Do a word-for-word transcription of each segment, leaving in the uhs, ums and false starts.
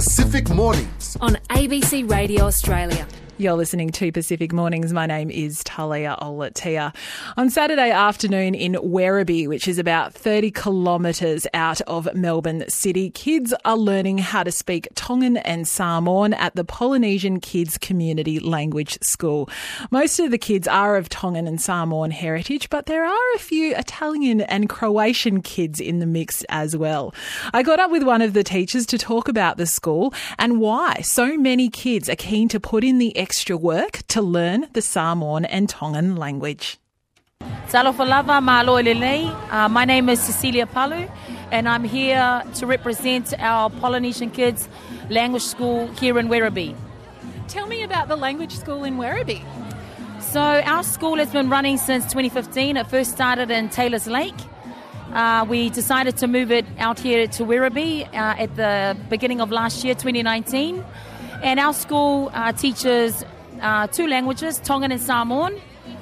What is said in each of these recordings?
Pacific Mornings on A B C Radio Australia. You're listening to Pacific Mornings. My name is Talia Olatia. On Saturday afternoon in Werribee, which is about thirty kilometres out of Melbourne City, kids are learning how to speak Tongan and Samoan at the Polynesian Kids Community Language School. Most of the kids are of Tongan and Samoan heritage, but there are a few Italian and Croatian kids in the mix as well. I got up with one of the teachers to talk about the school and why so many kids are keen to put in the extra work to learn the Samoan and Tongan language. Salofalava Maloilele. Uh, my name is Cecilia Palu, and I'm here to represent our Polynesian Kids Language School here in Werribee. Tell me about the language school in Werribee. So our school has been running since twenty fifteen. It first started in Taylors Lake. Uh, we decided to move it out here to Werribee uh, at the beginning of last year, twenty nineteen. And our school uh, teaches uh, two languages, Tongan and Samoan.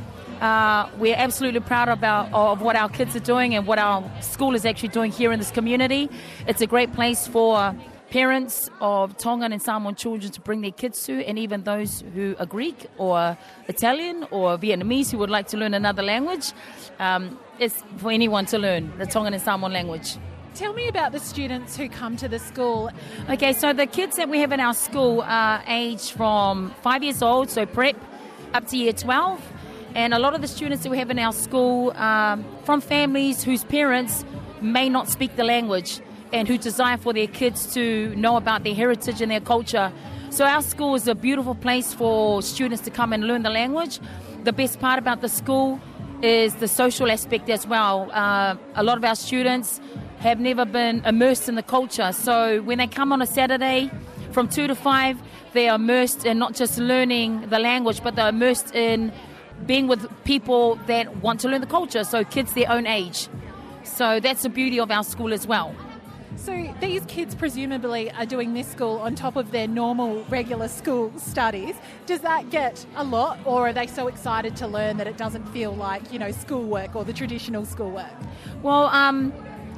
Uh, we're absolutely proud about of what our kids are doing and what our school is actually doing here in this community. It's a great place for parents of Tongan and Samoan children to bring their kids to, and even those who are Greek or Italian or Vietnamese who would like to learn another language. Um, it's for anyone to learn the Tongan and Samoan language. Tell me about the students who come to the school. Okay, so the kids that we have in our school are aged from five years old, so prep, up to year twelve. And a lot of the students that we have in our school are from families whose parents may not speak the language and who desire for their kids to know about their heritage and their culture. So our school is a beautiful place for students to come and learn the language. The best part about the school is the social aspect as well. Uh, a lot of our students have never been immersed in the culture. So when they come on a Saturday from two to five, they are immersed in not just learning the language, but they're immersed in being with people that want to learn the culture, so kids their own age. So that's the beauty of our school as well. So these kids presumably are doing this school on top of their normal, regular school studies. Does that get a lot, or are they so excited to learn that it doesn't feel like, you know, schoolwork or the traditional schoolwork? Well, um...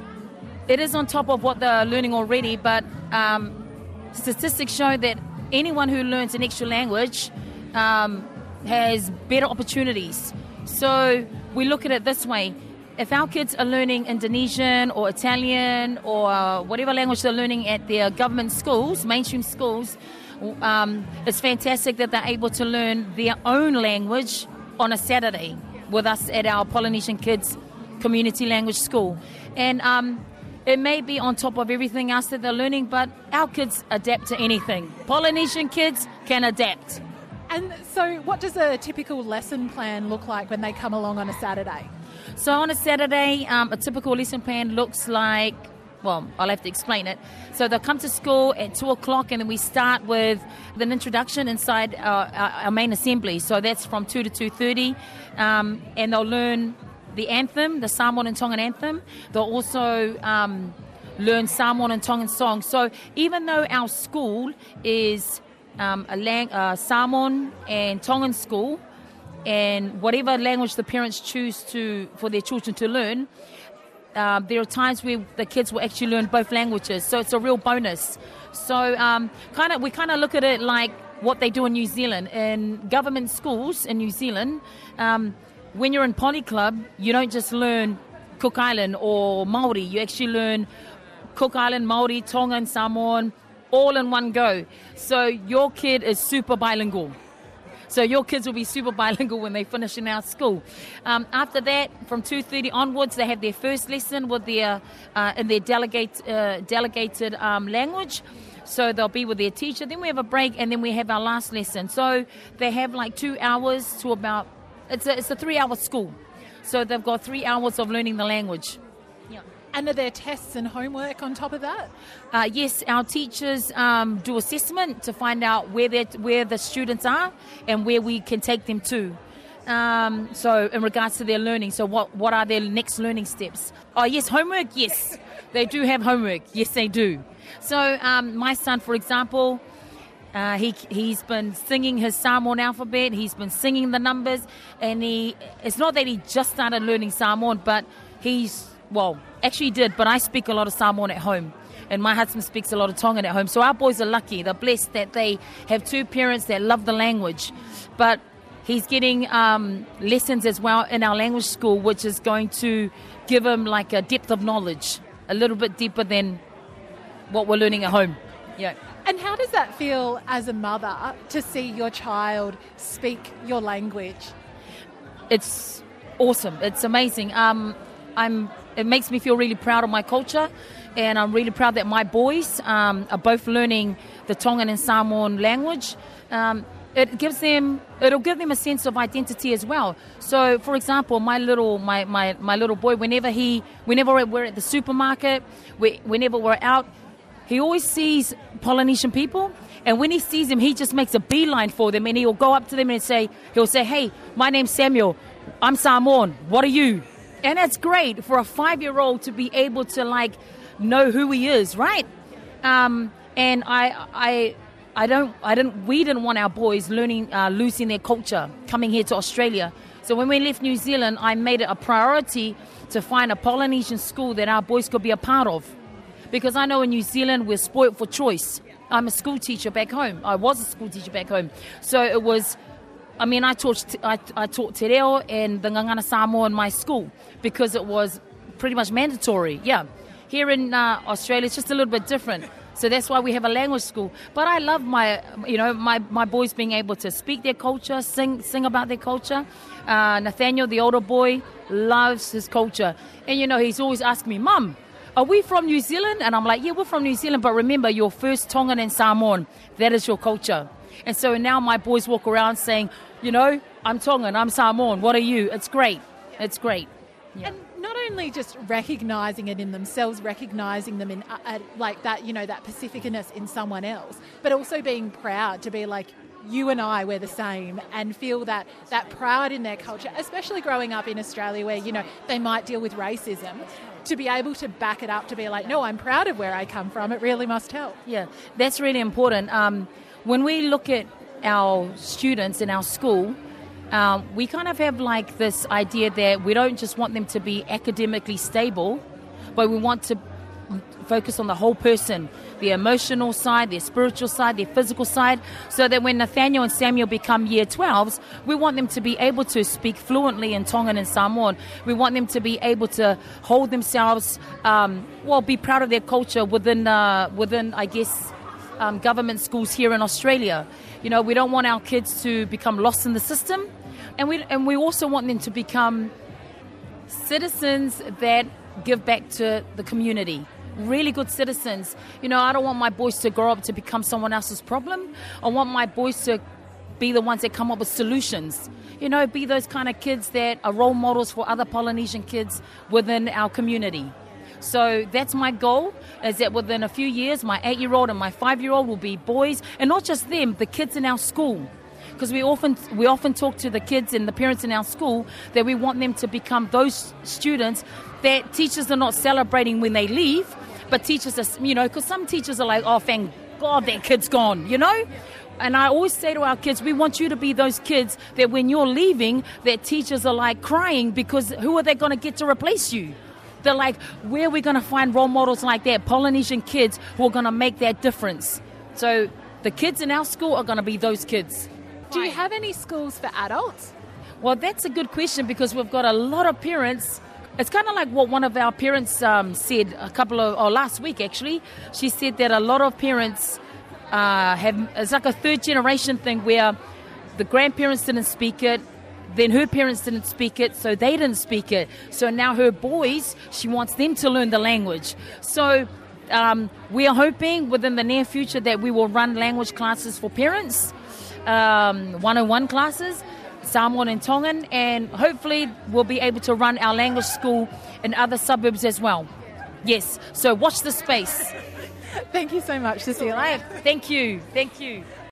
it is on top of what they're learning already, but um, statistics show that anyone who learns an extra language um, has better opportunities. So we look at it this way. If our kids are learning Indonesian or Italian or whatever language they're learning at their government schools, mainstream schools, um, it's fantastic that they're able to learn their own language on a Saturday with us at our Polynesian Kids Community Language School. And um, it may be on top of everything else that they're learning, but our kids adapt to anything. Polynesian kids can adapt. And so what does a typical lesson plan look like when they come along on a Saturday? So on a Saturday, um, a typical lesson plan looks like, well, I'll have to explain it. So they'll come to school at two o'clock, and then we start with an introduction inside our, our, our main assembly. So that's from two to two thirty, um, and they'll learn the anthem, the Samoan and Tongan anthem. They'll also um, learn Samoan and Tongan songs. So even though our school is um, a lang- uh, Samoan and Tongan school, and whatever language the parents choose to for their children to learn, uh, there are times where the kids will actually learn both languages. So it's a real bonus. So um, kind of we kind of look at it like what they do in New Zealand. In government schools in New Zealand, um, when you're in Poly Club, you don't just learn Cook Island or Maori. You actually learn Cook Island, Maori, Tongan, Samoan, all in one go. So your kid is super bilingual. So your kids will be super bilingual when they finish in our school. Um, after that, from two thirty onwards, they have their first lesson with their uh, in their delegate uh, delegated um, language. So they'll be with their teacher. Then we have a break, and then we have our last lesson. So they have like two hours to about. It's a, it's a three-hour school, so they've got three hours of learning the language. Yeah. And are there tests and homework on top of that? Uh, yes, our teachers um, do assessment to find out where where the students are and where we can take them to. Um, so in regards to their learning, so what, what are their next learning steps? Oh, yes, homework, yes. They do have homework. Yes, they do. So um, my son, for example, Uh, he, he's been singing his Samoan alphabet, he's been singing the numbers, and he it's not that he just started learning Samoan, but he's, well, actually he did, but I speak a lot of Samoan at home. and my husband speaks a lot of Tongan at home. So our boys are lucky. They're blessed that they have two parents that love the language. But he's getting um, lessons as well in our language school, which is going to give him like a depth of knowledge, a little bit deeper than what we're learning at home. Yeah. And how does that feel as a mother to see your child speak your language? It's awesome. It's amazing. Um, I'm. It makes me feel really proud of my culture, and I'm really proud that my boys um, are both learning the Tongan and Samoan language. Um, it gives them. It'll give them a sense of identity as well. So, for example, my little my my, my little boy, whenever he, whenever we're at the supermarket, we, whenever we're out, he always sees Polynesian people, and when he sees them, he just makes a beeline for them, and he'll go up to them and say, he'll say, "Hey, my name's Samuel. I'm Samoan. What are you?" And that's great for a five-year-old to be able to like know who he is, right? Um, and I, I, I don't, I didn't, we didn't want our boys learning, uh, losing their culture, coming here to Australia. So when we left New Zealand, I made it a priority to find a Polynesian school that our boys could be a part of. Because I know in New Zealand, we're spoilt for choice. I'm a school teacher back home. I was a school teacher back home. So it was, I mean, I taught I, I taught Te Reo and the Ngangana Samoa in my school because it was pretty much mandatory. Yeah. Here in uh, Australia, it's just a little bit different. So that's why we have a language school. But I love my, you know, my, my boys being able to speak their culture, sing sing about their culture. Uh, Nathaniel, the older boy, loves his culture. And, you know, he's always asking me, "Mum, are we from New Zealand?" And I'm like, "Yeah, we're from New Zealand, but remember, you're first Tongan and Samoan. That is your culture." And so now my boys walk around saying, you know, "I'm Tongan, I'm Samoan, what are you?" It's great. It's great. Yeah. And not only just recognising it in themselves, recognising them in uh, uh, like that, you know, that Pacificness in someone else, but also being proud to be like, you and I, we're the same, and feel that, that pride in their culture, especially growing up in Australia where, you know, they might deal with racism, to be able to back it up, to be like, no, I'm proud of where I come from. It really must help. Yeah, that's really important. Um, when we look at our students in our school, um, we kind of have like this idea that we don't just want them to be academically stable, but we want to focus on the whole person, their emotional side, their spiritual side, their physical side, so that when Nathaniel and Samuel become year twelves, we want them to be able to speak fluently in Tongan and Samoan. We want them to be able to hold themselves, um, well, be proud of their culture within, uh, within I guess, um, government schools here in Australia. You know, we don't want our kids to become lost in the system, and we and we also want them to become citizens that give back to the community. Really good citizens. You know, I don't want my boys to grow up to become someone else's problem. I want my boys to be the ones that come up with solutions. You know, be those kind of kids that are role models for other Polynesian kids within our community. So that's my goal, is that within a few years, my eight-year-old and my five-year-old will be boys, and not just them, the kids in our school. Because we often we often talk to the kids and the parents in our school that we want them to become those students that teachers are not celebrating when they leave, but teachers are, you know, because some teachers are like, "Oh, thank God that kid's gone," you know? And I always say to our kids, we want you to be those kids that when you're leaving, that teachers are like crying because who are they going to get to replace you? They're like, where are we going to find role models like that? Polynesian kids who are going to make that difference. So the kids in our school are going to be those kids. Do you have any schools for adults? Well, that's a good question because we've got a lot of parents. It's kind of like what one of our parents um, said a couple of, or last week actually. She said that a lot of parents uh, have, it's like a third generation thing where the grandparents didn't speak it, then her parents didn't speak it, so they didn't speak it. So now her boys, she wants them to learn the language. So um, we are hoping within the near future that we will run language classes for parents, um, one oh one classes, Samoan and Tongan, and hopefully we'll be able to run our language school in other suburbs as well. Yes, so watch the space. Thank you so much, Cecilia. Thank you, thank you.